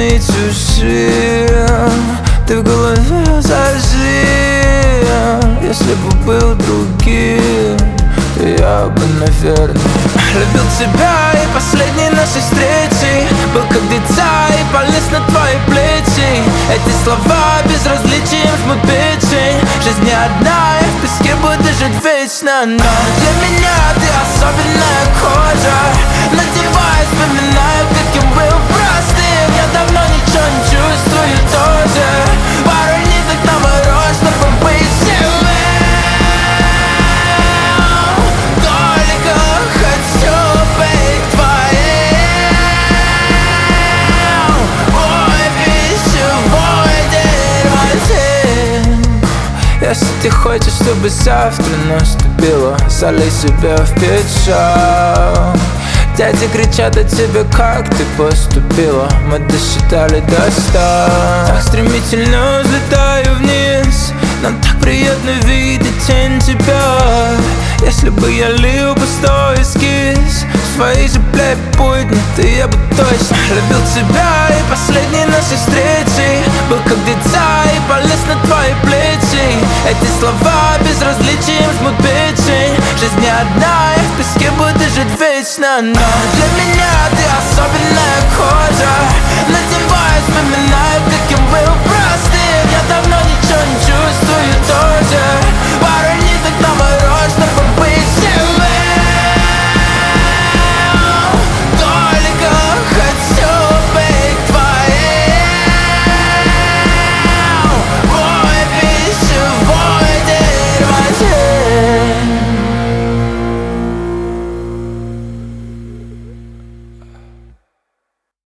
и чужим. Ты в голове зажим. Если бы был другим, то я бы, наверное, любил тебя. И последней нашей встречи был как дитя и полез на твои плечи. Эти слова безразличием жмут печень. Жизнь не одна, и в песке буду жить вечно. Но для меня ты особенная кожа. Надевай, вспоминаю, каким был простым. Я давно ничего не чувствую тоже. Пару ниток на мороз, чтобы быть живым. Только хочу быть твоим. Мой пищевой дерьмотин. Если ты хочешь, чтобы завтра наступило, залей себя в печаль. Дяди кричат о тебе, как ты поступила. Мы досчитали до 100. Так стремительно взлетаю вниз. Нам так приятно видеть тень тебя. Если бы я лил пустой эскиз своей же будни, я бы точно любил тебя. И последней нашей встречи был как дитя и полез на твои плечи. Эти слова безразличием жмут печень. Жизнь не одна, и в песке буду жить вечно. Но для меня ты особенная